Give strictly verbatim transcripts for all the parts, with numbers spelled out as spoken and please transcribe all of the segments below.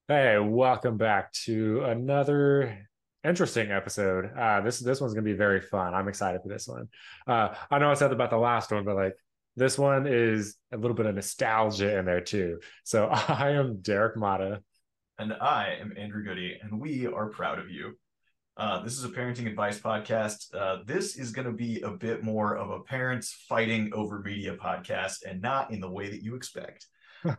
Hey, welcome back to another interesting episode. Uh, this this one's gonna be very fun. I'm excited for this one. Uh, I know I said about the last one, but like this one is a little bit of nostalgia in there too. So I am Derek Mata. And I am Andrew Goody, and we are proud of you. Uh, this is a parenting advice podcast. Uh, this is going to be a bit more of a parents fighting over media podcast and not in the way that you expect.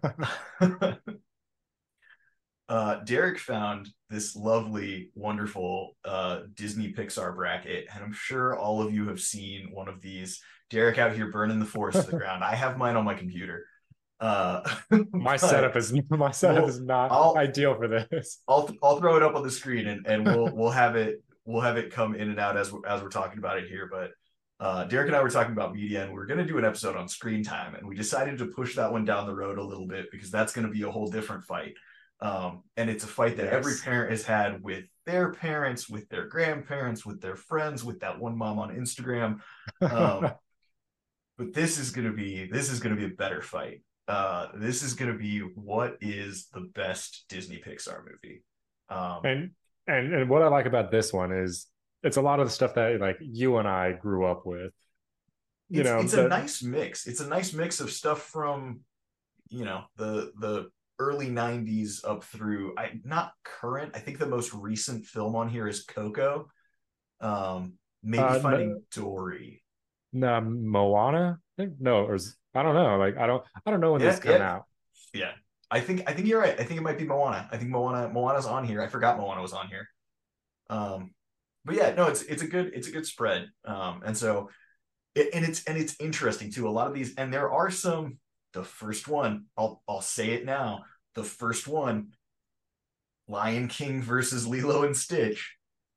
uh, Derek found this lovely, wonderful uh, Disney Pixar bracket, and I'm sure all of you have seen one of these. Derek out here burning the forest to the ground. I have mine on my computer. Uh, My but setup is my setup is we'll not I'll ideal for this. I'll I'll throw it up on the screen and, and we'll we'll have it we'll have it come in and out as we're, as we're talking about it here. But uh, Derek and I were talking about media, and we're going to do an episode on screen time, and we decided to push that one down the road a little bit because that's going to be a whole different fight. Um, and it's a fight that every Yes. parent has had with their parents, with their grandparents, with their friends, with that one mom on Instagram. Um, but this is going to be this is going to be a better fight. Uh, this is going to be what is the best Disney Pixar movie. Um, And and and what I like about this one is it's a lot of the stuff that like you and I grew up with. You it's know, it's a the nice mix. It's a nice mix of stuff from you know the the early nineties up through I not current. I think the most recent film on here is Coco. Um, maybe uh Finding Dory. no, Moana? I think no, or is, I don't know. Like I don't I don't know when Yeah, these come yeah, out. yeah. I think I think you're right. I think it might be Moana. I think Moana Moana's on here. I forgot Moana was on here. Um, but yeah, no, it's it's a good it's a good spread. Um, and so and it's and it's interesting too. A lot of these, and there are some. The first one, I'll I'll say it now. The first one, Lion King versus Lilo and Stitch,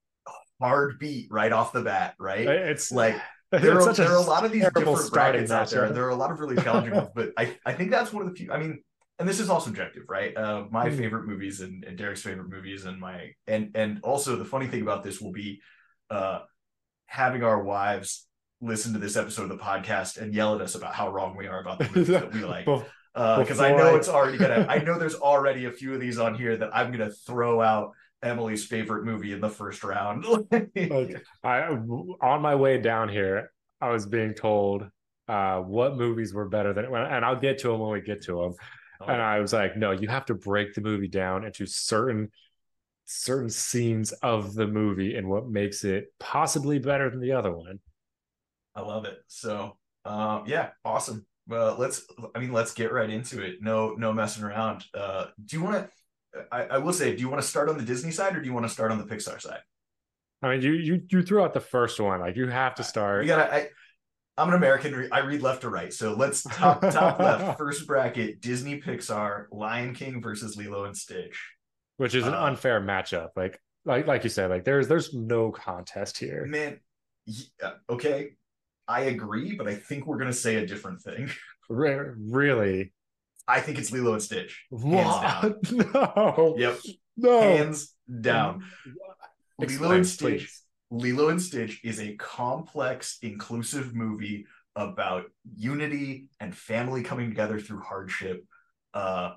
hard beat right off the bat, right? It's Like there it's are such a there are a lot of these terrible different starting brackets out there, and matchup. there are a lot of really challenging ones. But I I think that's one of the few. I mean, and this is all subjective, right? Uh, my Hmm. favorite movies and, and Derek's favorite movies, and my and and also the funny thing about this will be, uh, having our wives listen to this episode of the podcast and yell at us about how wrong we are about the movies that we like. Bef- Because uh, I Before know I it's already gonna, I know there's already a few of these on here that I'm gonna throw out Emily's favorite movie in the first round. like I on my way down here, I was being told uh what movies were better than and I'll get to them when we get to them. Oh And yeah, I was like, no, you have to break the movie down into certain certain scenes of the movie and what makes it possibly better than the other one. I love it. So, um, yeah, awesome. Well, let's, I mean, let's get right into it. No, no messing around. Uh, do you want to? I, I will say, do you want to start on the Disney side or do you want to start on the Pixar side? I mean, you you you threw out the first one. Like you have to Uh, we start, gotta. I, I'm an American. I read left to right. So let's top top left first bracket: Disney Pixar, Lion King versus Lilo and Stitch. which is an Uh, unfair matchup. Like like like you said, like there's there's no contest here. man, yeah, okay, I agree, but I think we're gonna say a different thing. Re- really, I think it's Lilo and Stitch, hands down. what? No, Yep, no. hands down. Lilo and Explain, Stitch. please. Lilo and Stitch is a complex, inclusive movie about unity and family coming together through hardship. Uh,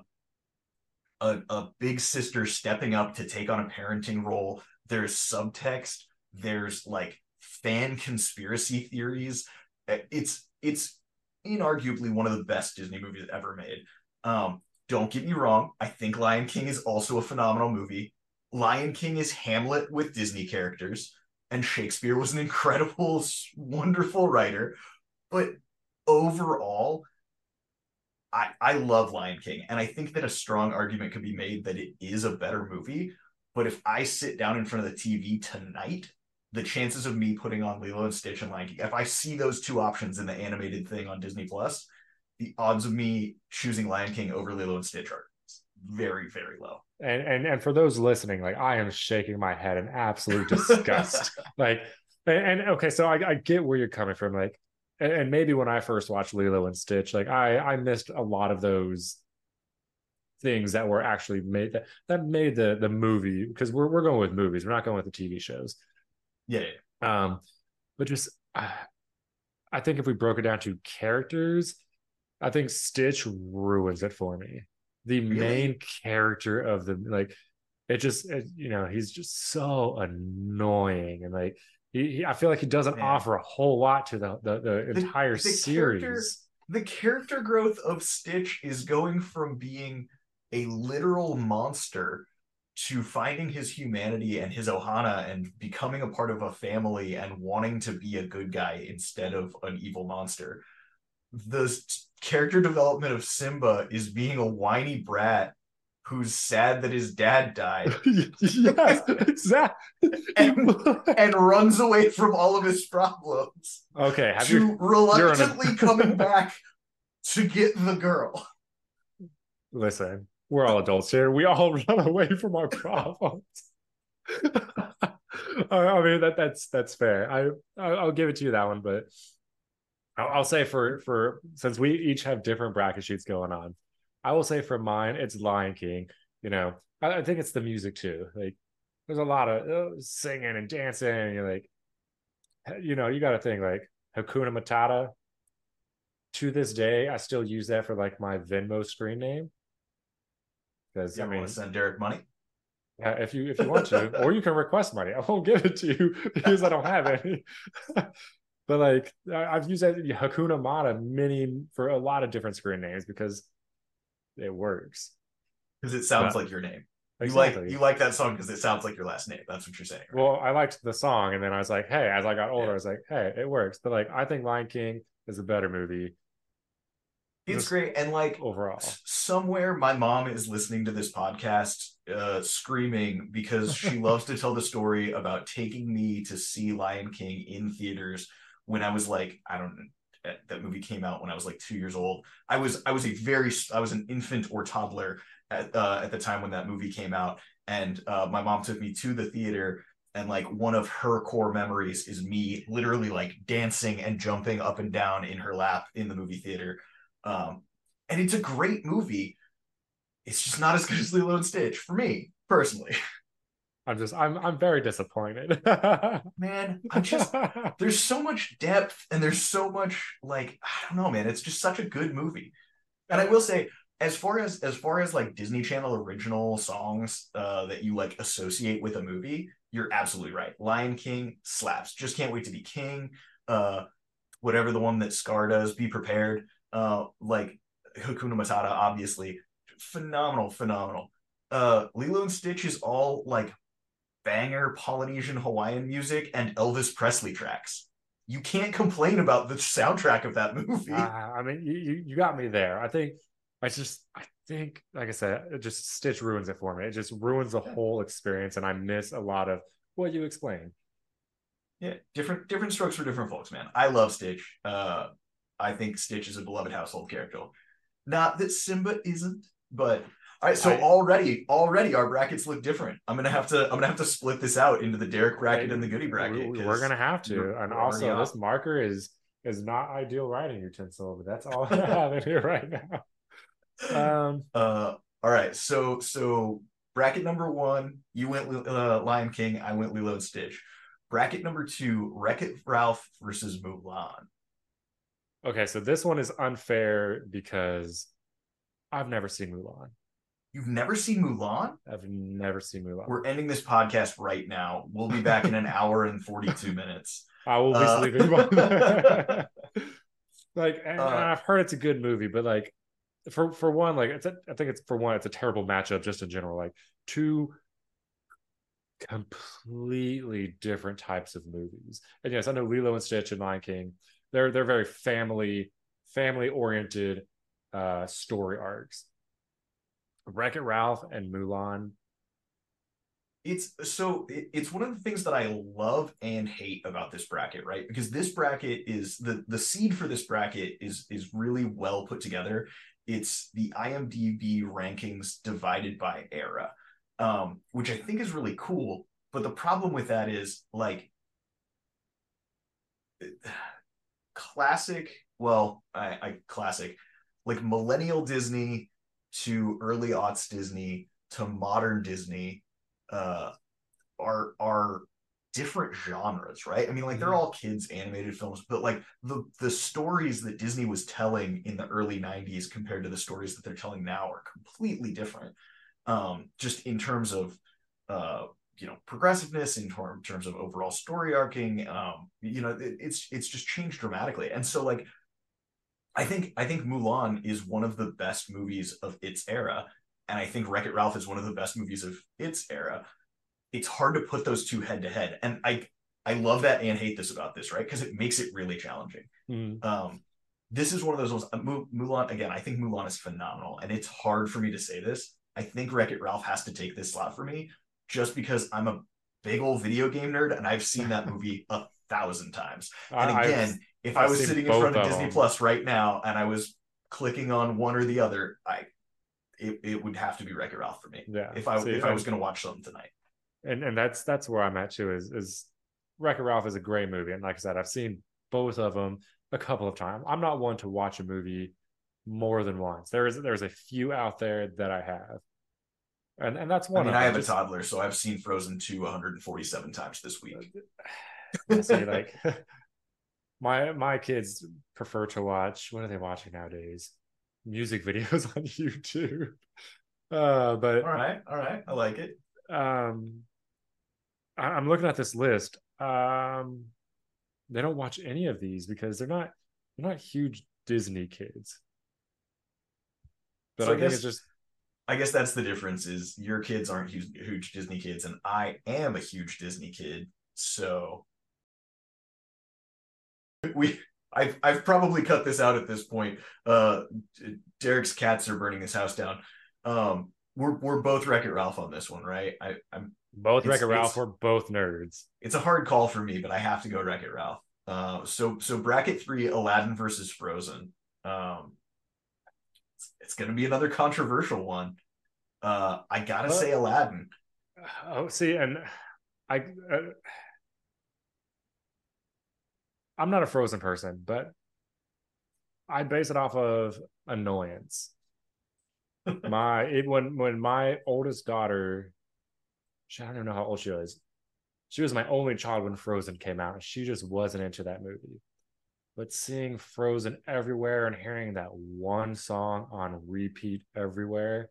a, a big sister stepping up to take on a parenting role. There's subtext. There's like fan conspiracy theories. It's it's inarguably one of the best Disney movies ever made. Um, don't get me wrong. I think Lion King is also a phenomenal movie. Lion King is Hamlet with Disney characters, and Shakespeare was an incredible, wonderful writer. But overall, I, I love Lion King, and I think that a strong argument could be made that it is a better movie. But if I sit down in front of the T V tonight, the chances of me putting on Lilo and Stitch and Lion King, if I see those two options in the animated thing on Disney Plus, the odds of me choosing Lion King over Lilo and Stitch are very, very low. And and and for those listening, like I am shaking my head in absolute disgust. Like, and, and okay, so I, I get where you're coming from. Like, and, and maybe when I first watched Lilo and Stitch, like I I missed a lot of those things that were actually made that that made the the movie because we're we're going with movies, we're not going with the T V shows. Yeah, yeah. Um, but just uh, I think if we broke it down to characters, I think Stitch ruins it for me. the main Really? character of the like it just it, you know he's just so annoying and like he, he, I feel like he doesn't Man. offer a whole lot to the the, the The entire the character series. the character growth of Stitch is going from being a literal monster to finding his humanity and his ohana and becoming a part of a family and wanting to be a good guy instead of an evil monster. The character development of Simba is being a whiny brat who's sad that his dad died Yes, exactly. and and runs away from all of his problems Okay, have you to you're an reluctantly coming back to get the girl. listen, we're all adults here. We all run away from our problems. I mean that that's that's fair. I I'll give it to you that one, but I'll, I'll say for for since we each have different bracket sheets going on, I will say for mine it's Lion King. You know, I, I think it's the music too. Like there's a lot of uh, singing and dancing. And you're like, you know, you got to think like Hakuna Matata. To this day, I still use that for like my Venmo screen name because You I ever want to mean, send Derek money? yeah, if you if you want to, or you can request money. I won't give it to you because I don't have any. But like I've used that Hakuna Mata many for a lot of different screen names because it works. Because it sounds But like your name. You like exactly. you like that song because it sounds like your last name. That's what you're saying, right? Well, I liked the song, and then I was like, hey, as I got older, Yeah. I was like, hey, it works. But like, I think Lion King is a better movie, It's just great. And like overall. somewhere my mom is listening to this podcast uh screaming because she loves to tell the story about taking me to see Lion King in theaters when I was like, I don't know, that movie came out when I was like two years old. I was I was a very I was an infant or toddler at uh, at the time when that movie came out, and uh, my mom took me to the theater. And like one of her core memories is me literally like dancing and jumping up and down in her lap in the movie theater. Um, and it's a great movie. It's just not as good as Lilo and Stitch for me personally. I'm just, I'm, I'm very disappointed. Man, I'm just there's so much depth and there's so much like I don't know, man. It's just such a good movie. And I will say, as far as as far as like Disney Channel original songs uh, that you like associate with a movie, you're absolutely right. Lion King slaps. Just can't wait to be king. Uh, whatever the one that Scar does, be prepared. Uh, like Hakuna Matata, obviously, phenomenal, phenomenal. Uh, Lilo and Stitch is all like banger Polynesian Hawaiian music and Elvis Presley tracks. You can't complain about the soundtrack of that uh, movie. I mean, you, you, you got me there. I think, I just, I think, like I said, it just Stitch ruins it for me. It just ruins the Yeah, whole experience, and I miss a lot of what you explained. yeah, different different strokes for different folks, man. I love Stitch. Uh, I think Stitch is a beloved household character. Not that Simba isn't, but all right. So I already, already our brackets look different. I'm gonna have to, I'm gonna have to split this out into the Derek bracket Hey, and the Goody bracket we, we're because gonna have we're, to, and we're already also this off. marker is is not ideal writing utensil, but that's all I have in here right now. Um, Uh, all right. So, so bracket number one, you went uh, Lion King. I went Lilo and Stitch. Bracket number two, Wreck It Ralph versus Mulan. okay, so this one is unfair because I've never seen Mulan. You've never seen Mulan? I've never seen Mulan. We're ending this podcast right now. We'll be back in an hour and forty-two minutes. I will be Uh, sleeping by then. Like, and, and uh, I've heard it's a good movie, but like, for for one, like, it's a, I think it's for one, it's a terrible matchup just in general. Like, two completely different types of movies. And yes, I know Lilo and Stitch and Lion King. They're they're very family family oriented uh, story arcs. Wreck It Ralph and Mulan. it's so it, it's one of the things that I love and hate about this bracket, right? Because this bracket is the the seed for this bracket is is really well put together. It's the IMDb rankings divided by era, um, which I think is really cool. But the problem with that is like classic, well, I, I classic, like millennial Disney to early aughts Disney to modern Disney uh, are are different genres, right? I mean, like they're Mhm. all kids animated films, but like the the stories that Disney was telling in the early nineties compared to the stories that they're telling now are completely different. Um, just in terms of uh, you know, progressiveness, in terms of overall story arcing, um, you know, it, it's it's just changed dramatically. And so like I think I think Mulan is one of the best movies of its era, and I think Wreck It Ralph is one of the best movies of its era. It's hard to put those two head to head, and I I love that and hate this about this, right? Because it makes it really challenging. Mhm. Um, this is one of those ones. uh, Mulan again. I think Mulan is phenomenal, and it's hard for me to say this. I think Wreck It Ralph has to take this slot for me, just because I'm a big old video game nerd, and I've seen that movie a thousand times. And I, I've again, if I I've was seen sitting in both front of of Disney them, Plus right now and I was clicking on one or the other, I it, it would have to be Wreck It Ralph for me yeah. if I See, if I was and going to watch something tonight. and and that's that's where I'm at too. Is is Wreck-It Ralph is a great movie, and like I said, I've seen both of them a couple of times. I'm not one to watch a movie more than once. There is there's a few out there that I have, and and that's I one mean, of I them. have a Just toddler, so I've seen Frozen two one hundred forty-seven times this week. yeah, see, like my my kids prefer to watch. What are they watching nowadays? Music videos on YouTube. Uh, All but right, all right, I like it. um, I, I'm looking at this list. Um, they don't watch any of these because they're not they're not huge Disney kids. But So I I think it's guess just I guess that's the difference is your kids aren't huge, huge Disney kids, and I am a huge Disney kid. So we I've I've probably cut this out at this point. Uh, Derek's cats are burning his house down. Um, we're we're both Wreck It Ralph on this one, right? I, I'm both Wreck-It it's Ralph it's were both nerds. it's a hard call for me, but I have to go Wreck It Ralph. Uh, so so bracket three, Aladdin versus Frozen. Um, it's, it's going to be another controversial one. Uh, I gotta say But Aladdin. oh, see, and I uh, I'm not a Frozen person, but I base it off of annoyance. My it, when when my oldest daughter, I don't even know how old she was. She was my only child when Frozen came out, and she just wasn't into that movie. But seeing Frozen everywhere and hearing that one song on repeat everywhere,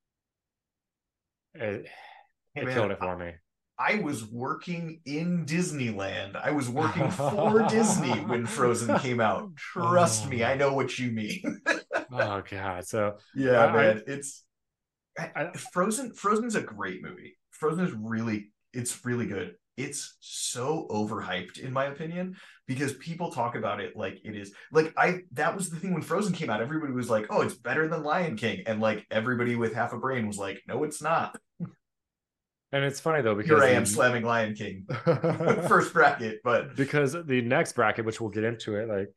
it, Hey it man, killed it for me. I was working in Disneyland. I was working for Disney when Frozen came out. Trust me, I oh, know what you mean. oh God. So Yeah, I, man, it's I, Frozen. Frozen's a great movie. Frozen is really, it's really good. It's so overhyped, in my opinion, because people talk about it like it is. Like I, that was the thing when Frozen came out. Everybody was like, "Oh, it's better than Lion King," and like everybody with half a brain was like, "No, it's not." and it's funny though Here because I am the slamming Lion King first bracket, but because the next bracket, which we'll get into it, like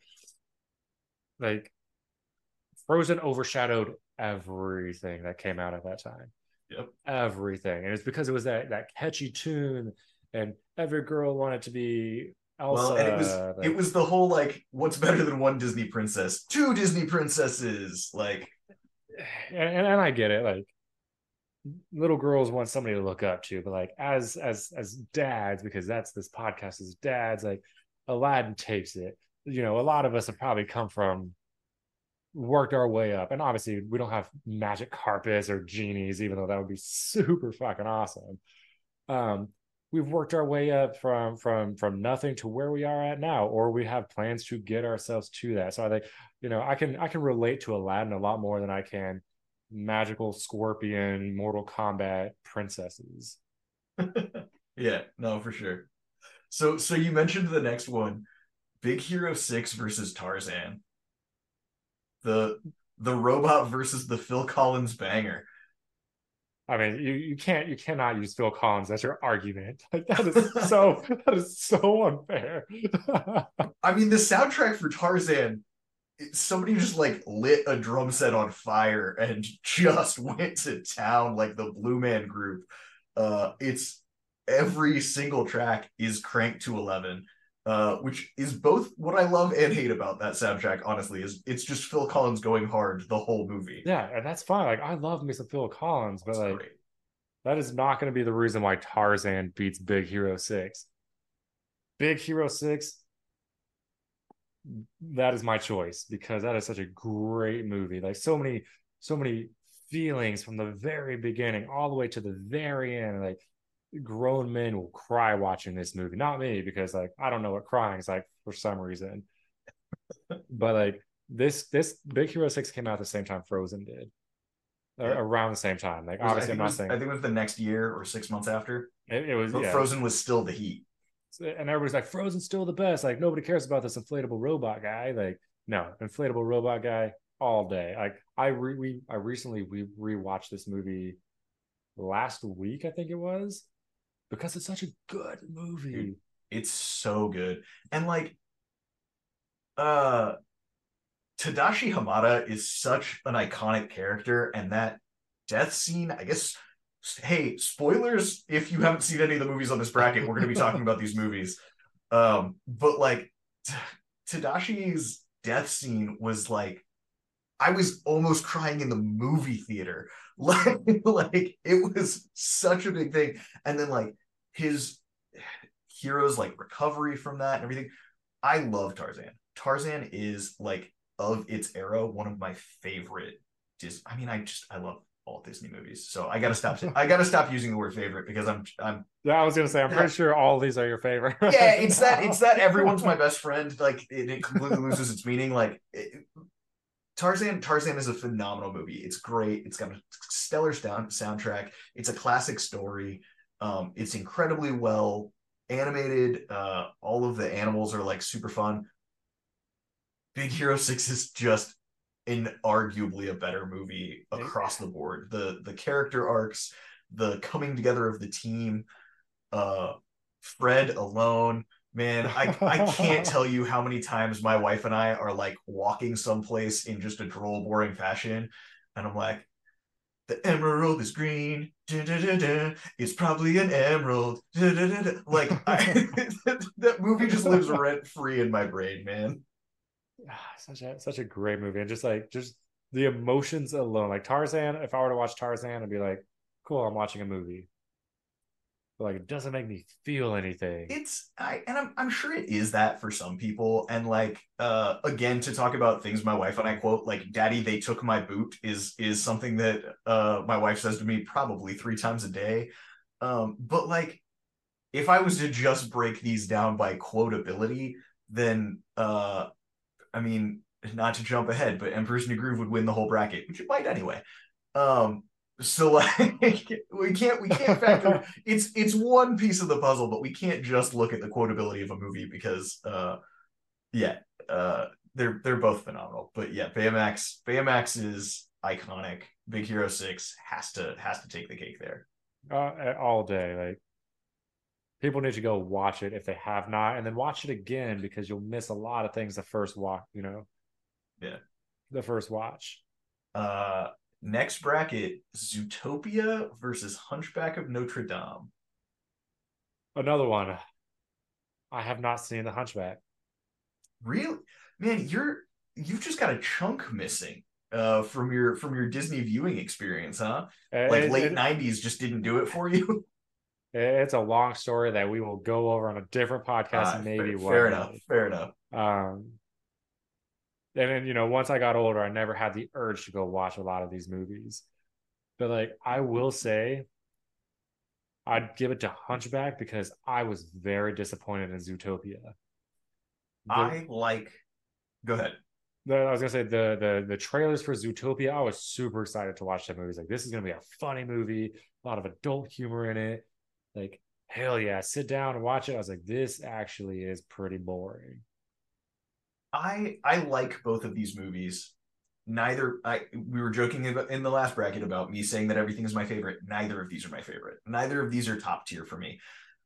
like Frozen overshadowed everything that came out at that time. yep. Everything. And it's because it was that that catchy tune and every girl wanted to be Well, and it was Elsa. it Like was the whole like, what's better than one Disney princess? Two Disney princesses. Like, and, and I get it. Like little girls want somebody to look up to, but like as as as dads, because that's this podcast is dads, like Aladdin takes it. You know, a lot of us have probably come from worked our way up. And obviously, we don't have magic carpets or genies, even though that would be super fucking awesome. Um, we've worked our way up from from from nothing to where we are at now, or we have plans to get ourselves to that. So I think, you know, I can I can relate to Aladdin a lot more than I can magical scorpion, Mortal Kombat princesses. yeah, no, for sure. So so you mentioned the next one, Big Hero six versus Tarzan. The the robot versus the Phil Collins banger. I mean, you, you can't you cannot use Phil Collins as your argument. Like that is so that is so unfair. I mean, the soundtrack for Tarzan, somebody just like lit a drum set on fire and just went to town like the Blue Man Group. Uh, it's every single track is cranked to eleven, uh, which is both what I love and hate about that soundtrack. Honestly, is it's just Phil Collins going hard the whole movie. Yeah, and that's fine. Like I love me some Phil Collins, but It's like great. that is not going to be the reason why Tarzan beats Big Hero Six. Big Hero six, that is my choice because that is such a great movie. Like so many, so many feelings from the very beginning all the way to the very end. Like grown men will cry watching this movie. Not me, because like I don't know what crying is like for some reason. But like this this Big Hero six came out at the same time Frozen did. Yeah. Around the same time. Like Was, I obviously think I'm it not was I saying think it was the next year or six months after. it, it was, But yeah. Frozen was still the heat. And everybody's like, Frozen's still the best. Like nobody cares about this inflatable robot guy. Like, no, inflatable robot guy all day. Like I re we I recently we rewatched this movie last week, I think it was, because it's such a good movie. Dude, it's so good. And like uh Tadashi Hamada is such an iconic character, and that death scene, I guess, hey, spoilers if you haven't seen any of the movies on this bracket, we're going to be talking about these movies. Um, but like T- Tadashi's death scene was like, I was almost crying in the movie theater. Like, like it was such a big thing. And then like his heroes like recovery from that and everything. I love Tarzan. Tarzan is like of its era, one of my favorite Disney. I mean, I just I love all Disney movies. So I gotta stop. I gotta stop using the word favorite because I'm I'm. Yeah, I was gonna say I'm pretty sure all these are your favorite. Yeah, it's that it's that everyone's my best friend. Like it, it completely loses its meaning. Like it, Tarzan Tarzan is a phenomenal movie. It's great. It's got a stellar sound, soundtrack. It's a classic story. Um, it's incredibly well animated. Uh, all of the animals are like super fun. Big Hero six is just inarguably a better movie across the board. The the character arcs, the coming together of the team, uh Fred alone, man, I I can't tell you how many times my wife and I are like walking someplace in just a droll, boring fashion, and I'm like, the emerald is green. Da, da, da, da. It's probably an emerald. Da, da, da, da. Like I, that movie just lives rent free in my brain, man. such a such a great movie, and just like just the emotions alone. Like Tarzan, if I were to watch Tarzan, I'd be like, cool, I'm watching a movie. But like it doesn't make me feel anything. It's I and I'm I'm sure it is that for some people. And like uh again, to talk about things my wife and I quote, like "Daddy, they took my boot" is is something that uh my wife says to me probably three times a day. Um, but like if I was to just break these down by quotability, then uh I mean, not to jump ahead, but Emperor's New Groove would win the whole bracket, which it might anyway. Um, so like we can't we can't factor it's it's one piece of the puzzle, but we can't just look at the quotability of a movie because uh yeah, uh they're they're both phenomenal. But yeah, Baymax Baymax is iconic. Big Hero six has to has to take the cake there. Uh, all day. Like people need to go watch it if they have not, and then watch it again because you'll miss a lot of things the first watch, you know. Yeah. The first watch. Uh next bracket, Zootopia versus Hunchback of Notre Dame. Another one. I have not seen The Hunchback. Really? Man, you're you've just got a chunk missing uh from your from your Disney viewing experience, huh? Like It, late it, nineties just didn't do it for you. it's a long story that we will go over on a different podcast, Uh, maybe fair, one fair day. enough. Fair enough. Um, and then you know, once I got older, I never had the urge to go watch a lot of these movies. But like, I will say, I'd give it to Hunchback because I was very disappointed in Zootopia. The, I like. Go ahead. the I was gonna say the the the trailers for Zootopia, I was super excited to watch that movie. Like, this is gonna be a funny movie, a lot of adult humor in it. Like, hell yeah, sit down and watch it. I was like, this actually is pretty boring. I I like both of these movies. Neither I we were joking about in the last bracket about me saying that everything is my favorite. Neither of these are my favorite. Neither of these are top tier for me.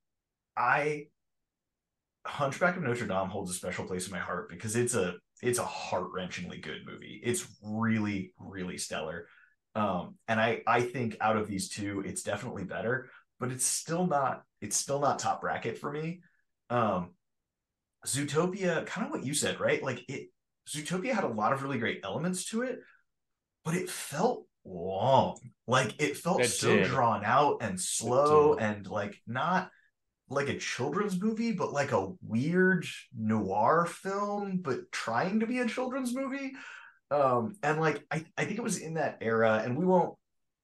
I Hunchback of Notre Dame holds a special place in my heart because it's a it's a heart-wrenchingly good movie. It's really, really stellar. Um, and I I think out of these two, it's definitely better, but it's still not it's still not top bracket for me. Um, Zootopia, kind of what you said, right? Like it Zootopia had a lot of really great elements to it, but it felt long. Like it felt It so did. drawn out and It slow did. and like not like a children's movie, but like a weird noir film, but trying to be a children's movie. Um, and like I, I think it was in that era, and we won't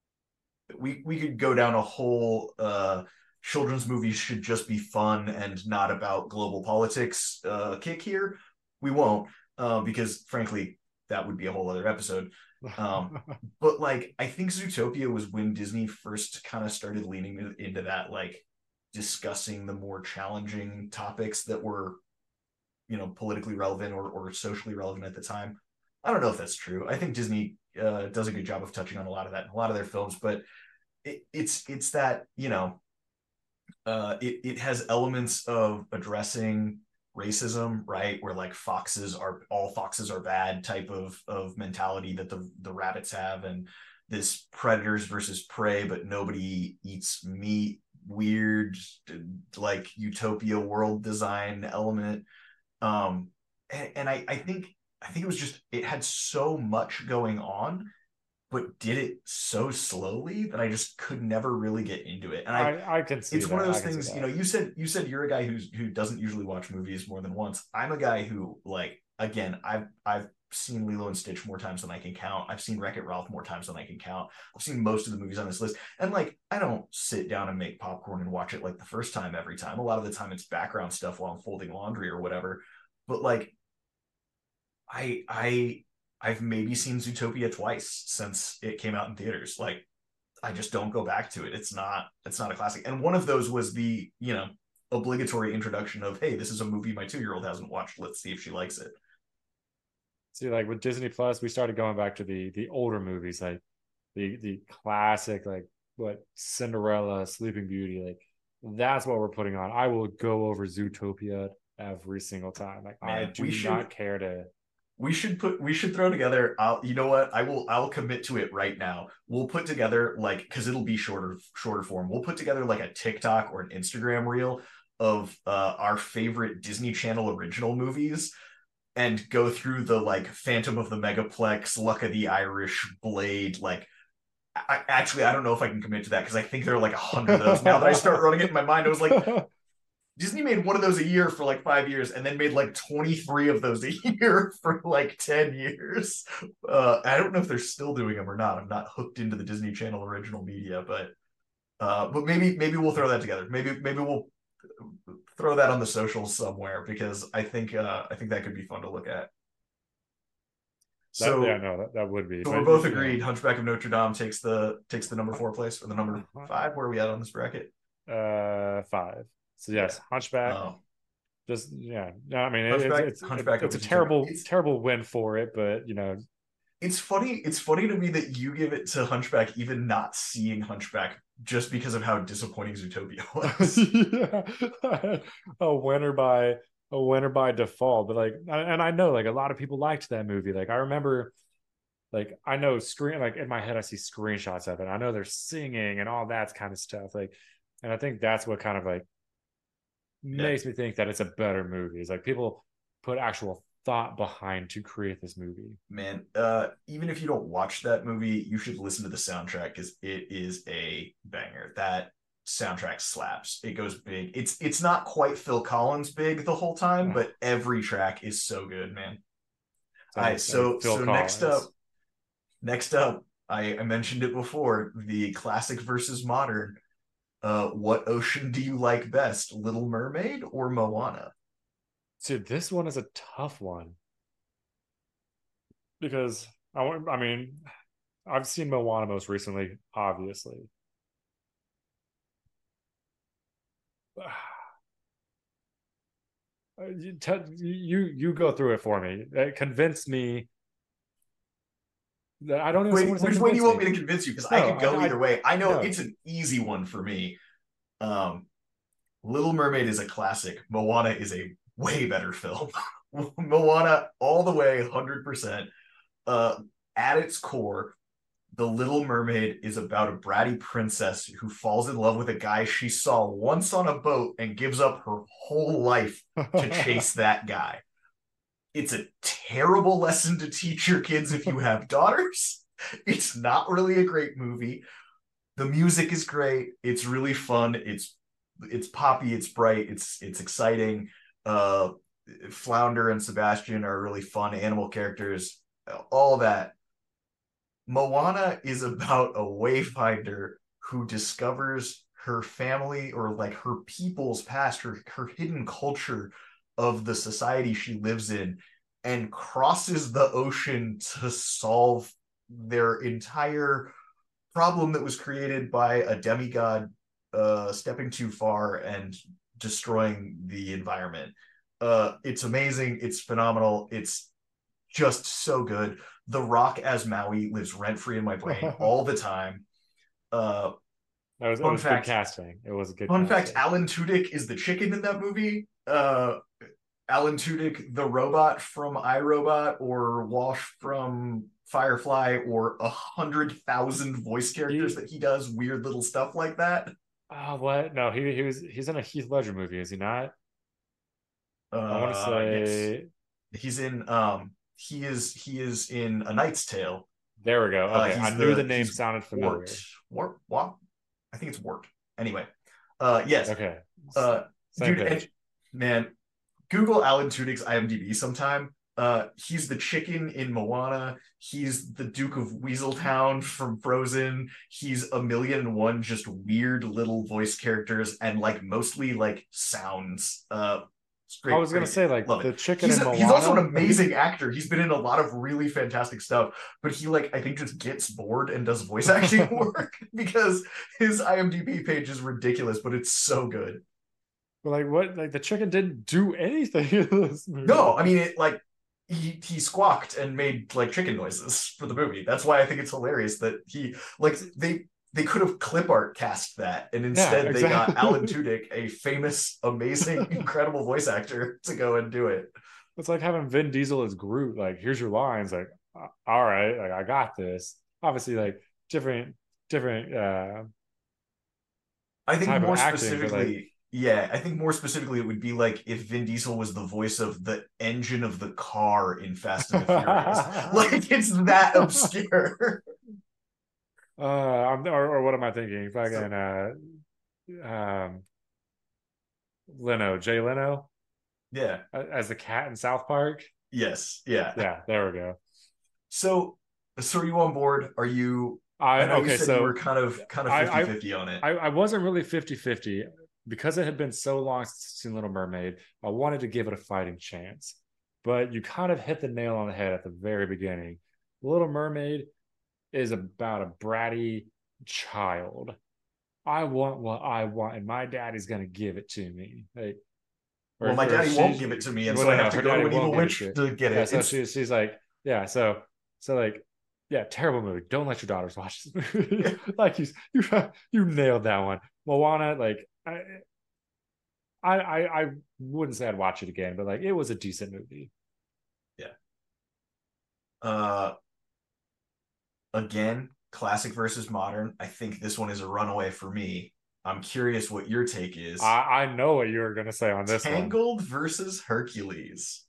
we we could go down a whole uh children's movies should just be fun and not about global politics uh kick here. We won't, uh, because frankly, that would be a whole other episode. Um, but like I think Zootopia was when Disney first kind of started leaning into that, like discussing the more challenging topics that were, you know, politically relevant or, or socially relevant at the time. I don't know if that's true. I think Disney uh, does a good job of touching on a lot of that in a lot of their films, but it, it's it's that, you know, uh, it it has elements of addressing racism, right? Where like foxes are all foxes are bad type of of mentality that the the rabbits have, and this predators versus prey, but nobody eats meat, weird like utopia world design element. Um, and, and I I think I think it was just it had so much going on, but did it so slowly that I just could never really get into it. And I I I can see it's one of that. I those can see things, you know, that. you said you said you're a guy who's who doesn't usually watch movies more than once. I'm a guy who, like, again, I've I've seen Lilo and Stitch more times than I can count. I've seen Wreck-It Ralph more times than I can count. I've seen most of the movies on this list. And like I don't sit down and make popcorn and watch it like the first time every time. A lot of the time it's background stuff while I'm folding laundry or whatever. But like I I I've maybe seen Zootopia twice since it came out in theaters. Like I just don't go back to it. It's not it's not a classic. And one of those was the, you know, obligatory introduction of, hey, this is a movie my two-year-old hasn't watched. Let's see if she likes it. See, like with Disney Plus, we started going back to the the older movies, like the the classic, like what Cinderella, Sleeping Beauty, like that's what we're putting on. I will go over Zootopia every single time. Like I Man, we do should not care to. we should put we should throw together, I'll you know what, I will I'll commit to it right now. We'll put together, like, because it'll be shorter shorter form, we'll put together like a TikTok or an Instagram reel of uh our favorite Disney Channel original movies, and go through the like Phantom of the Megaplex, Luck of the Irish, Blade. Like I, actually I don't know if I can commit to that because I think there are like a hundred of those. Now that I start running it in my mind, I was like, Disney made one of those a year for like five years and then made like twenty-three of those a year for like ten years. Uh, I don't know if they're still doing them or not. I'm not hooked into the Disney Channel original media, but uh, but maybe maybe we'll throw that together. Maybe maybe we'll throw that on the socials somewhere because I think uh, I think that could be fun to look at. That, yeah, So no, that, that would be. so we're But both you agreed. know, Hunchback of Notre Dame takes the takes the number four place or the number five. Where are we at on this bracket? uh, five. So Yeah. yes, Hunchback. Um, Just yeah, no, I mean it, it's Hunchback it's it, Hunchback it's over a Zootopia. terrible It's terrible win for it, but you know, it's funny it's funny to me that you give it to Hunchback, even not seeing Hunchback, just because of how disappointing Zootopia was. yeah, a winner by a winner by default. But like, and I know like a lot of people liked that movie. Like I remember, like I know screen like in my head I see screenshots of it. I know they're singing and all that kind of stuff. Like, and I think that's what kind of like Yeah, makes me think that it's a better movie. It's like people put actual thought behind to create this movie. man. Uh, even if you don't watch that movie, you should listen to the soundtrack because it is a banger. That soundtrack slaps. It goes big. It's it's not quite Phil Collins big the whole time, but every track is so good, man. So All I right, mean, I mean so Phil so next up, Collins. next up, I, I mentioned it before, the classic versus modern. Uh, what ocean do you like best, Little Mermaid or Moana? So this one is a tough one because I I mean I've seen Moana most recently, obviously. You, te- you you go through it for me. It convinced me that I don't even want Wait, to say which way do convince you want me. me to convince you? Because I No, could I, go I either way. I know no. it's an easy one for me. Um, Little Mermaid is a classic. Moana is a way better film. Moana, all the way, one hundred percent. Uh, at its core, The Little Mermaid is about a bratty princess who falls in love with a guy she saw once on a boat and gives up her whole life to chase that guy. It's a terrible lesson to teach your kids if you have daughters. It's not really a great movie. The music is great. It's really fun. It's it's poppy, it's bright, it's it's exciting. Uh, Flounder and Sebastian are really fun animal characters. All that. Moana is about a wayfinder who discovers her family or like her people's past, her her hidden culture of the society she lives in, and crosses the ocean to solve their entire problem that was created by a demigod uh, stepping too far and destroying the environment. Uh, it's amazing. It's phenomenal. It's just so good. The Rock as Maui lives rent free in my brain all the time. Uh, that was, it fun was fact, good casting. It was a good fun casting. fact: Alan Tudyk is the chicken in that movie. Uh, Alan Tudyk, the robot from iRobot, or Walsh from Firefly, or a hundred thousand voice characters he, that he does weird little stuff like that. Oh, what? No, he he was he's in a Heath Ledger movie, is he not? Uh, I want to say yes. He's in um he is he is in A Knight's Tale. There we go. Okay, uh, I knew the, the name sounded familiar. Wart, Wart, Wart? I think it's Wart. Anyway, uh, yes. Okay. Uh, Same dude, and, man, Google Alan Tudyk's IMDb sometime. Uh, he's the chicken in Moana. He's the Duke of Weaseltown from Frozen. He's a million and one just weird little voice characters and like mostly like sounds. Uh, Great, I was gonna say like Love the it. chicken. He's, in a, Moana. He's also an amazing actor. He's been in a lot of really fantastic stuff, but he like I think just gets bored and does voice acting work because his IMDb page is ridiculous, but it's so good. But like what? Like the chicken didn't do anything in this movie. No, I mean it. Like he he squawked and made like chicken noises for the movie. That's why I think it's hilarious that he like they. They could have clip art cast that, and instead yeah, exactly. they got Alan Tudyk, a famous, amazing, incredible voice actor, to go and do it. It's like having Vin Diesel as Groot. Like, here's your lines. Like, all right, like I got this. Obviously, like different, different. uh I think more acting, specifically, like, yeah, I think more specifically, it would be like if Vin Diesel was the voice of the engine of the car in Fast and the Furious. Like, it's that obscure. Uh, I'm, or, or what am I thinking? Fucking uh, um, Leno, Jay Leno, yeah, as the cat in South Park. Yes, yeah, yeah. There we go. So, so are you on board? Are you? I, I know okay, you said so you were kind of kind of fifty fifty on it. I, I wasn't really fifty fifty because it had been so long since I've seen Little Mermaid. I wanted to give it a fighting chance, but you kind of hit the nail on the head at the very beginning. Little Mermaid is about a bratty child. I want what I want, and my daddy's gonna give it to me. Like, well, my daddy won't give it to me, and so I have to go to an evil witch to get it. Yeah, so she, she's like, yeah, so so like, yeah, terrible movie. Don't let your daughters watch this movie. Yeah. Like you, you, you nailed that one. Moana, like I, I, I, I wouldn't say I'd watch it again, but like it was a decent movie. Yeah. Uh. Again, classic versus modern. I think this one is a runaway for me. I'm curious what your take is. I, I know what you were going to say on this Tangled one. Tangled versus Hercules.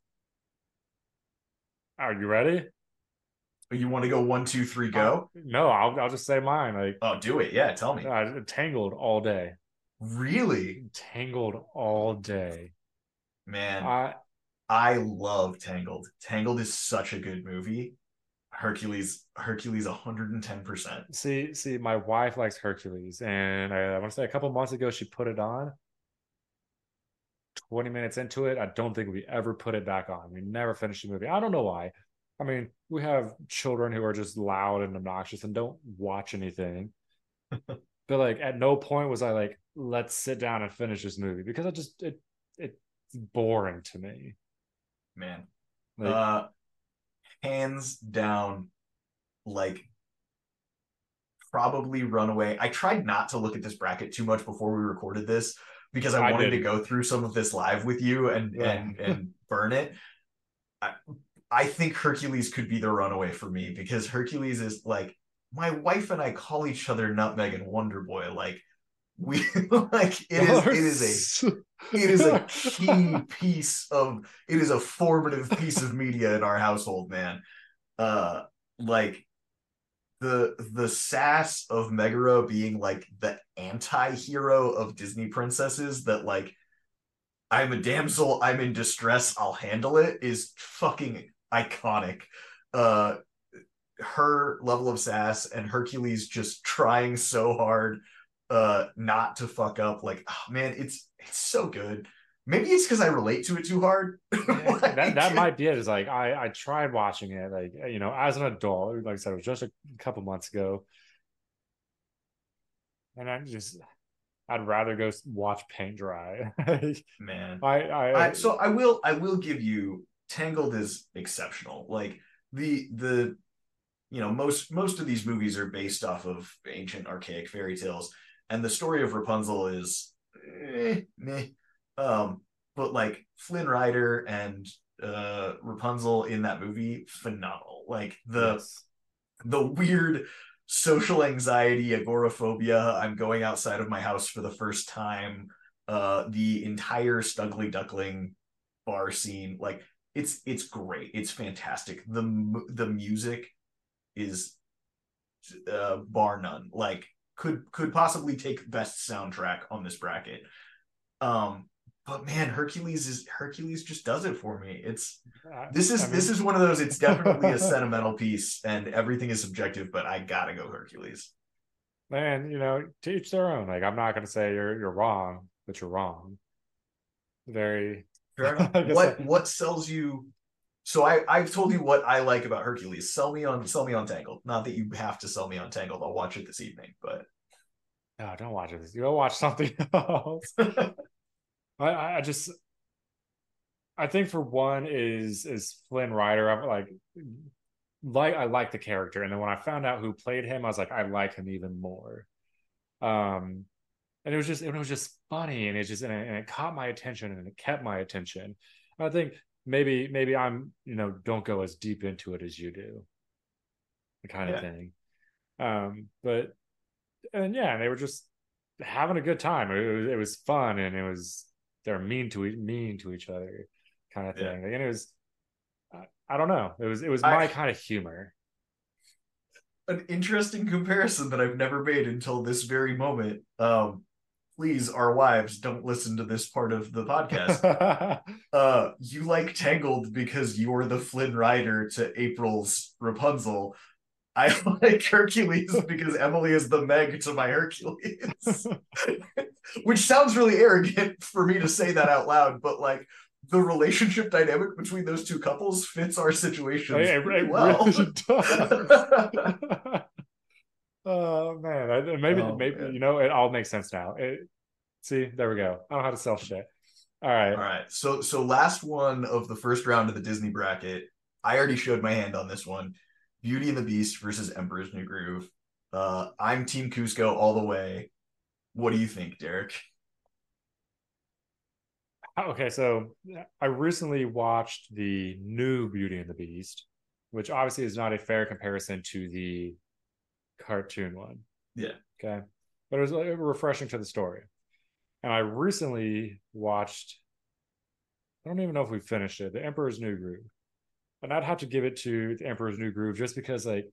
Are you ready? You want to go one, two, three, go? Uh, no, I'll I'll just say mine. Like, oh, do it. Yeah, tell me. Uh, Tangled all day. Really? Tangled all day. Man, I I love Tangled. Tangled is such a good movie. Hercules, Hercules, one hundred ten percent. See, see, my wife likes Hercules, and I, I want to say a couple months ago she put it on. twenty minutes into it, I don't think we ever put it back on. We never finished the movie. I don't know why. I mean, we have children who are just loud and obnoxious and don't watch anything. But like, at no point was I like, let's sit down and finish this movie, because I just it it's boring to me. Man, like, uh. hands down, like probably Runaway. I tried not to look at this bracket too much before we recorded this because I, I wanted didn't. to go through some of this live with you and yeah. and and burn it. I, I think Hercules could be the runaway for me, because Hercules is like, my wife and I call each other Nutmeg and Wonder Boy. Like we like it is it is a it is a key piece of it is a formative piece of media in our household, man. Uh like the the sass of Megara being like the anti-hero of Disney princesses that like I'm a damsel, I'm in distress, I'll handle it is fucking iconic. Uh her level of sass and Hercules just trying so hard uh not to fuck up like oh man it's it's so good. Maybe it's because I relate to it too hard. Yeah, Like, that that might be it. Is like I I tried watching it like you know as an adult. Like I said, it was just a couple months ago, and I just I'd rather go watch paint dry. man, I I I so I will I will give you Tangled is exceptional. Like the the you know most most of these movies are based off of ancient archaic fairy tales, and the story of Rapunzel is eh, meh. Um, but like Flynn Rider and uh Rapunzel in that movie, phenomenal. Like the yes. the weird social anxiety, agoraphobia. I'm going outside of my house for the first time. Uh, the entire Stugly Duckling bar scene, like it's it's great. It's fantastic. The the music is uh, bar none. Like could could possibly take best soundtrack on this bracket. Um, but man, Hercules is Hercules just does it for me. It's I, this I is this mean, is one of those. It's definitely a sentimental piece, and everything is subjective. But I gotta go Hercules. man, you know, to each their own. Like I'm not gonna say you're you're wrong, but you're wrong. Very, Fair enough. I guess. What what sells you? So I I've told you what I like about Hercules. Sell me on sell me on Tangled. Not that you have to sell me on Tangled. I'll watch it this evening. But No, don't watch this. You go watch something else. I I just I think for one is is Flynn Rider. I'm like like I like the character, and then when I found out who played him, I was like I like him even more. Um, and it was just it was just funny, and it just and it, and it caught my attention, and it kept my attention. I think maybe maybe I'm you know don't go as deep into it as you do, the kind of yeah, thing. Um, but and yeah, they were just having a good time. It was it was fun, and it was they're mean to mean to each other, kind of yeah. thing. And it was I, I don't know. It was it was I my kind of humor. an interesting comparison that I've never made until this very moment. Um, please, our wives, don't listen to this part of the podcast. Uh, you like Tangled because you're the Flynn Rider to April's Rapunzel. I like Hercules because Emily is the Meg to my Hercules. Which sounds really arrogant for me to say that out loud, but like the relationship dynamic between those two couples fits our situations it, pretty it well. really does. Oh man, I, maybe Oh maybe man. you know it all makes sense now. It, see, there we go. I don't know how to sell shit. All right. All right. So so last one of the first round of the Disney bracket. I already showed my hand on this one. Beauty and the Beast versus Emperor's New Groove. Uh, I'm Team Cusco all the way. What do you think, Derek? Okay, so I recently watched the new Beauty and the Beast, which obviously is not a fair comparison to the cartoon one. Yeah. Okay. But it was uh, refreshing to the story. And I recently watched, I don't even know if we finished it, The Emperor's New Groove. And I'd have to give it to The Emperor's New Groove just because, like,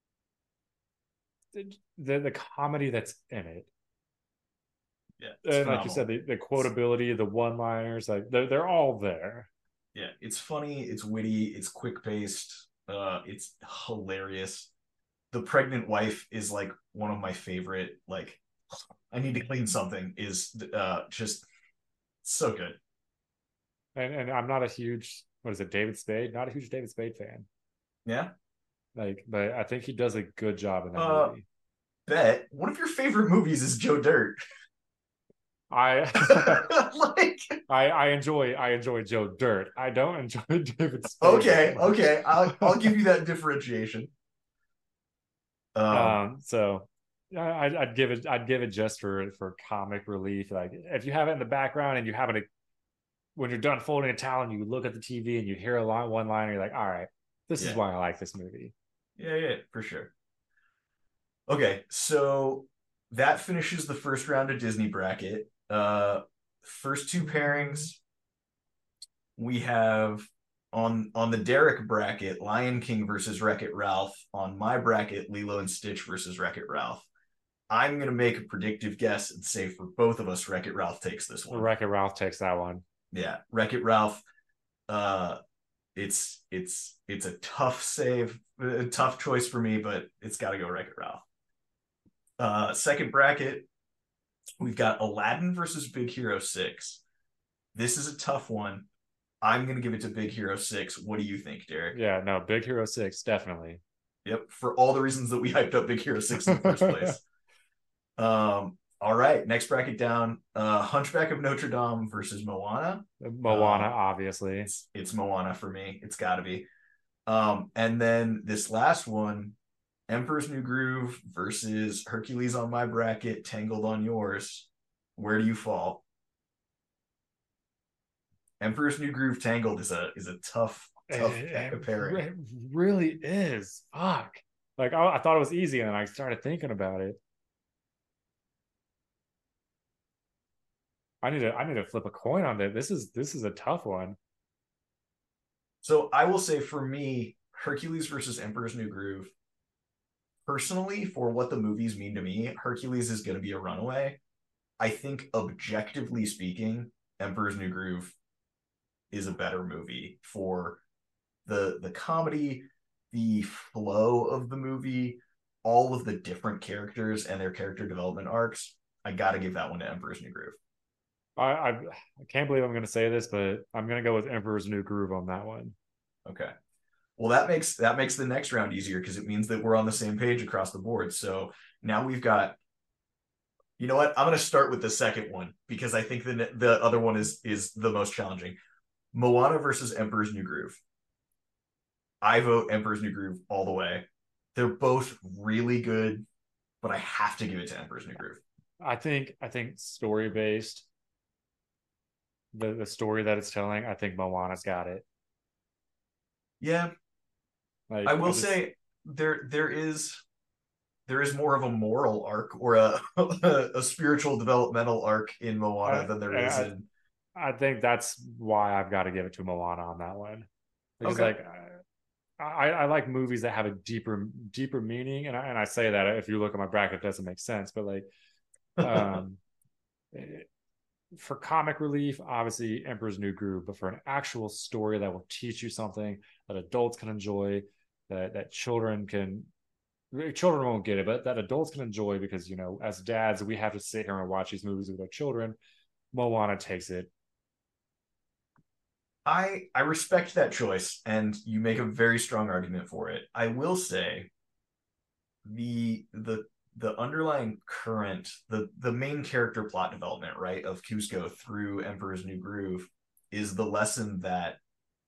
the, the comedy that's in it. Yeah. It's And like you said, phenomenal. the, the quotability, the one liners, like, they're, they're all there. Yeah. It's funny. It's witty. It's quick paced. Uh, it's hilarious. The pregnant wife is like one of my favorite. Like, I need to clean something. Is uh just so good. And, and I'm not a huge, what is it, David Spade? Not a huge David Spade fan. Yeah. Like, but I think he does a good job in that Uh, movie. Bet one of your favorite movies is Joe Dirt. I Like, I I enjoy I enjoy Joe Dirt. I don't enjoy David Spade that okay, much. okay, I'll I'll give you that differentiation. Um, um, so I, I'd give it I'd give it just for for comic relief. Like if you have it in the background and you have it when you're done folding a towel and you look at the T V and you hear a line one line, you're like, all right, this is yeah, why I like this movie. yeah, yeah, for sure. Okay, so that finishes the first round of Disney bracket. Uh, first two pairings, we have on on the Derek bracket, Lion King versus Wreck-It Ralph. On my bracket, Lilo and Stitch versus Wreck-It Ralph. I'm gonna make a predictive guess and say for both of us, Wreck-It Ralph takes this one. Wreck-It Ralph takes that one. Yeah, Wreck-It Ralph. Uh, it's it's it's a tough save, a tough choice for me, but it's got to go Wreck-It Ralph. Uh, second bracket, we've got Aladdin versus Big Hero Six. This is a tough one. I'm going to give it to Big Hero six. What do you think, Derek? Yeah, no, Big Hero six, definitely. Yep, for all the reasons that we hyped up Big Hero six in the first place. Um, all right, next bracket down, uh, Hunchback of Notre Dame versus Moana. Moana, um, obviously. It's, it's Moana for me. It's got to be. Um, and then this last one, Emperor's New Groove versus Hercules on my bracket, Tangled on yours. Where do you fall? Emperor's New Groove, Tangled is a is a tough tough it, it, pairing. It really is. Fuck. Like I, I thought it was easy, and I started thinking about it. I need to I need to flip a coin on that. This is this is a tough one. So I will say for me, Hercules versus Emperor's New Groove. Personally, for what the movies mean to me, Hercules is going to be a runaway. I think objectively speaking, Emperor's New Groove is a better movie for the the comedy, the flow of the movie, all of the different characters and their character development arcs. I got to give that one to Emperor's New Groove. I, I I can't believe I'm going to say this, but I'm going to go with Emperor's New Groove on that one. Okay. Well, that makes that makes the next round easier because it means that we're on the same page across the board. So now we've got, you know what? I'm going to start with the second one because I think the the other one is is the most challenging. Moana versus Emperor's New Groove. I vote Emperor's New Groove all the way. They're both really good, but I have to give it to Emperor's New Groove. I think I think story based, the the story that it's telling, I think Moana's got it. Yeah, Like I will I just, say there there is there is more of a moral arc or a a spiritual developmental arc in Moana I, than there is I, in. I think that's why I've got to give it to Moana on that one. Because Okay. like I, I like movies that have a deeper deeper meaning, and I, and I say that if you look at my bracket, it doesn't make sense. But like, um, for comic relief, obviously Emperor's New Groove, but for an actual story that will teach you something that adults can enjoy, that that children can, children won't get it, but that adults can enjoy because, you know, as dads, we have to sit here and watch these movies with our children. Moana takes it. I I respect that choice, and you make a very strong argument for it. I will say the the the underlying current, the the main character plot development, right, of Kuzco through Emperor's New Groove is the lesson that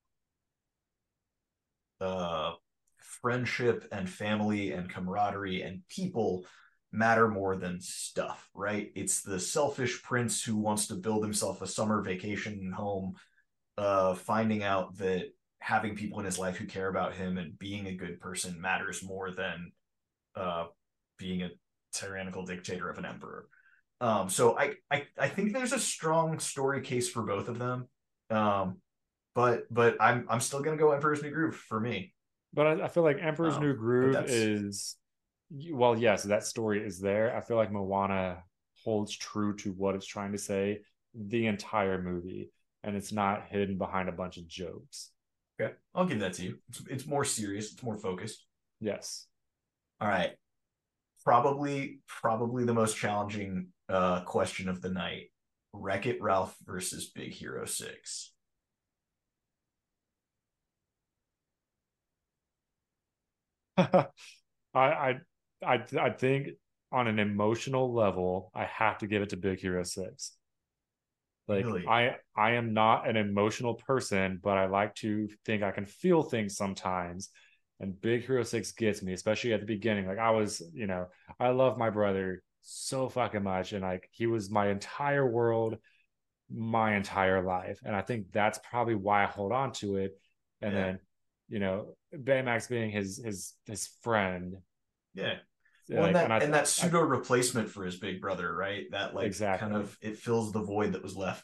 uh friendship and family and camaraderie and people matter more than stuff, right? It's the selfish prince who wants to build himself a summer vacation home, uh, finding out that having people in his life who care about him and being a good person matters more than uh, being a tyrannical dictator of an emperor. Um, so I, I I think there's a strong story case for both of them. Um, but but I'm I'm still gonna go Emperor's New Groove for me. But I, I feel like Emperor's Um, New but Groove that's is, well, yes, that story is there. I feel like Moana holds true to what it's trying to say the entire movie, and it's not hidden behind a bunch of jokes. okay. I'll give that to you. It's, it's more serious. It's more focused. Yes. All right. Probably probably the most challenging uh, question of the night: Wreck-It Ralph versus Big Hero Six. I, I I I think on an emotional level, I have to give it to Big Hero Six. Like Really? I I am not an emotional person, but I like to think I can feel things sometimes. And Big Hero Six gets me, especially at the beginning. Like I was, you know, I love my brother so fucking much, and like he was my entire world, my entire life. And I think that's probably why I hold on to it. And Yeah. then, you know, Baymax being his his his friend, Yeah. Well, and like, and that I, and that I pseudo replacement for his big brother, right? That like kind exactly. of it fills the void that was left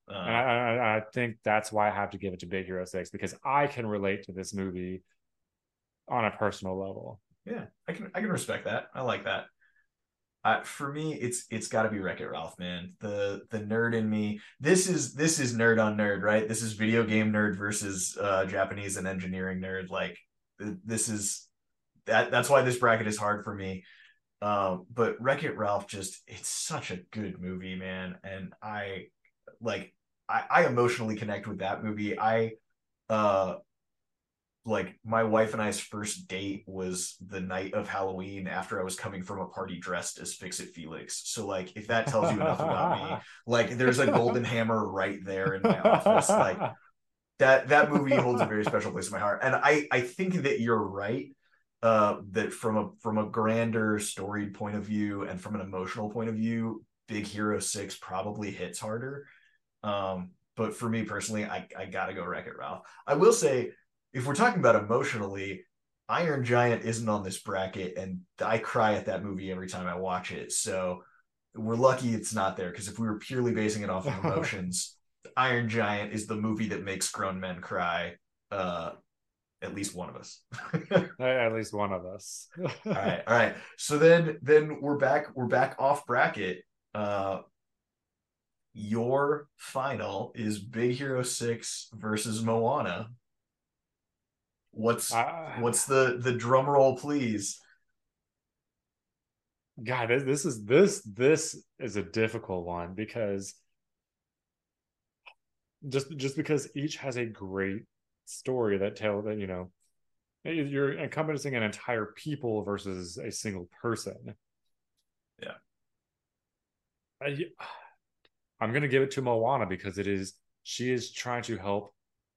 And Uh, I, I, I think that's why I have to give it to Big Hero six, because I can relate to this movie on a personal level. yeah, I can I can respect that. I like that. Uh, for me, it's it's got to be Wreck It Ralph, man. The the nerd in me. This is this is nerd on nerd, right? This is video game nerd versus uh, Japanese and engineering nerd. Like this is that. That's why this bracket is hard for me. Um, but Wreck It Ralph just it's such a good movie, man. And I like I, I emotionally connect with that movie. I uh like my wife and I's first date was the night of Halloween after I was coming from a party dressed as Fix It Felix. So like if that tells you enough about me, like there's a golden hammer right there in my office. Like that that movie holds a very special place in my heart. And I I think that you're right. Uh, that from a from a grander storied point of view and from an emotional point of view, Big Hero six probably hits harder. Um, but for me personally, I, I gotta go Wreck It Ralph. I will say, if we're talking about emotionally, Iron Giant isn't on this bracket, and I cry at that movie every time I watch it. So we're lucky it's not there, because if we were purely basing it off of emotions, Iron Giant is the movie that makes grown men cry. Uh, at least one of us. At least one of us. all right, all right. So then, then we're back. We're back off bracket. Uh, your final is Big Hero six versus Moana. What's I, what's the the drum roll, please? God, this, this is this this is a difficult one, because just just because each has a great story that tell that, you know, you're encompassing an entire people versus a single person. Yeah. I, I'm gonna give it to Moana, because it is she is trying to help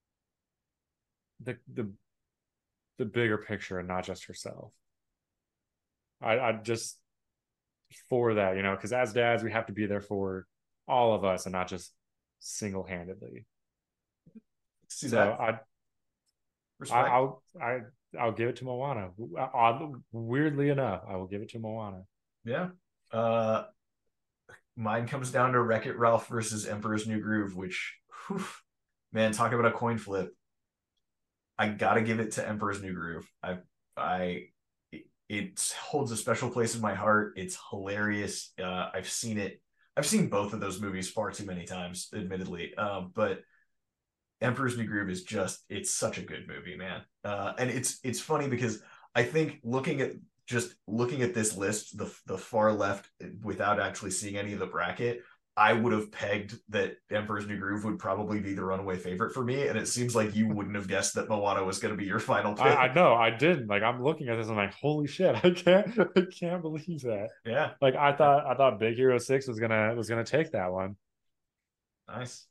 the the the bigger picture and not just herself. I, I just for that, you know, because as dads, we have to be there for all of us and not just single handedly. See So that? I, I Respect. I'll I I'll give it to Moana. Odd, weirdly enough, I will give it to Moana. Yeah. Uh mine comes down to Wreck It Ralph versus Emperor's New Groove, which whew, man, talk about a coin flip. I gotta give it to Emperor's New Groove. I I it holds a special place in my heart. It's hilarious. Uh, I've seen it. I've seen both of those movies far too many times, admittedly. Um, but Emperor's New Groove is just it's such a good movie, man. Uh, and it's it's funny because I think looking at just looking at this list, the the far left, without actually seeing any of the bracket, I would have pegged that Emperor's New Groove would probably be the runaway favorite for me. And it seems like you wouldn't have guessed that Moana was going to be your final I, I pick. know I didn't. Like, I'm looking at this and I'm like, holy shit, I can't I can't believe that. Yeah. Like, I Yeah. thought I thought Big Hero Six was gonna was gonna take that one. Nice.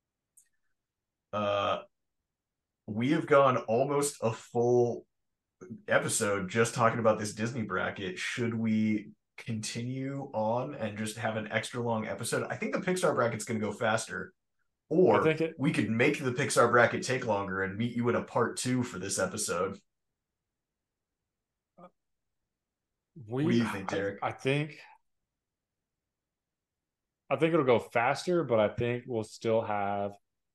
Uh, we have gone almost a full episode just talking about this Disney bracket. Should we continue on and just have an extra long episode? I think the Pixar bracket's going to go faster. I Or think it we could make the Pixar bracket take longer and meet you in a part two for this episode. What do we you think, I, Derek? I think I think it'll go faster, but I think we'll still have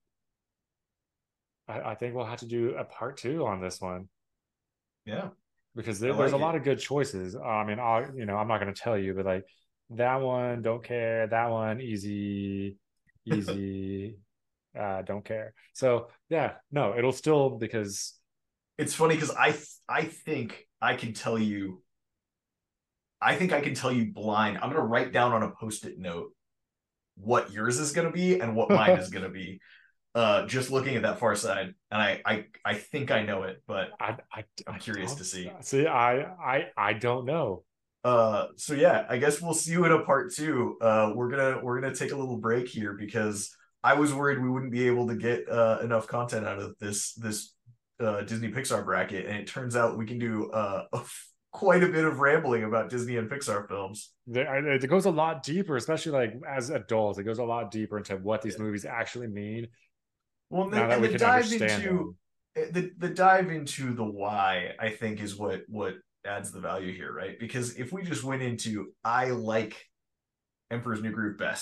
I, I think we'll have to do a part two on this one, Yeah, because I there, there's a like lot it. of good choices. Uh, I mean, I'll, you know, I'm not going to tell you, but like that one, don't care. That one, easy, easy, uh, don't care. So yeah, no, it'll still, because It's funny because I I think I can tell you I think I can tell you blind. I'm gonna write down on a post-it note what yours is gonna be and what mine I, is gonna be. Uh, just looking at that far side, and I I I think I know it, but I, I'm I curious don't to see. see. I, I, I don't know. Uh, so yeah, I guess we'll see you in a part two. Uh, we're gonna we're gonna take a little break here because I was worried we wouldn't be able to get uh, enough content out of this this uh, Disney Pixar bracket, and it turns out we can do uh, a f- quite a bit of rambling about Disney and Pixar films. It goes a lot deeper, especially like as adults. It goes a lot deeper into what these Yeah. movies actually mean Well, and now the, that and we the can dive understand into them. the the dive into the why, I think, is what what adds the value here, right? Because if we just went into I like Emperor's New Groove best,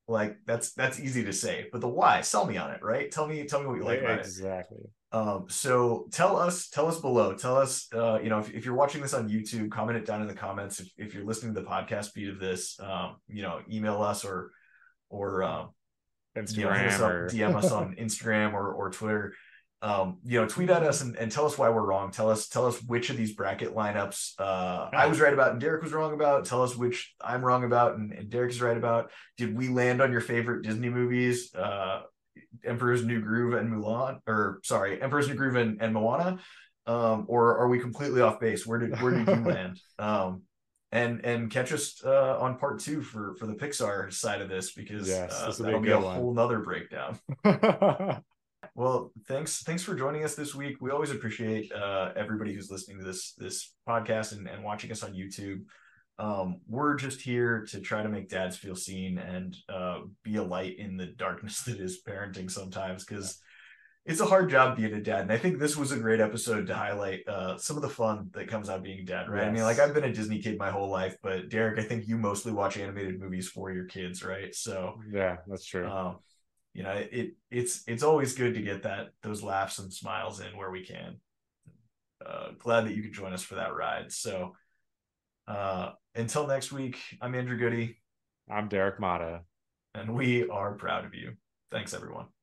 Like that's that's easy to say, but the why, sell me on it, right? Tell me, tell me what you like about it. Exactly. Um, so tell us, tell us below. Tell us, uh, you know, if, if you're watching this on YouTube, comment it down in the comments. If, if you're listening to the podcast feed of this, um, you know, email us or or um, you know, hit us Instagram up, or D M us on Instagram or or Twitter. Um, you know, tweet at us and, and tell us why we're wrong. Tell us, tell us which of these bracket lineups uh, I was right about and Derek was wrong about. Tell us which I'm wrong about and, and Derek is right about. Did we land on your favorite Disney movies? Uh, Emperor's New Groove and Mulan, or sorry, Emperor's New Groove and, and Moana, um, or are we completely off base? Where did where did you land? Um, and and catch us uh, on part two for for the Pixar side of this because yes, uh, this will be a that'll be a good one. whole nother breakdown. Well, thanks thanks for joining us this week. We always appreciate uh, everybody who's listening to this this podcast and, and watching us on YouTube. Um, we're just here to try to make dads feel seen and uh, be a light in the darkness that is parenting sometimes, because it's a hard job being a dad. And I think this was a great episode to highlight uh, some of the fun that comes out of being a dad, right? Yes. I mean, like I've been a Disney kid my whole life, but Derek, I think you mostly watch animated movies for your kids, right? So yeah, that's true. Um, you know, it it's it's always good to get that those laughs and smiles in where we can. Uh, glad that you could join us for that ride. So uh, until next week, I'm Andrew Goody. I'm Derek Mata. And we are proud of you. Thanks, everyone.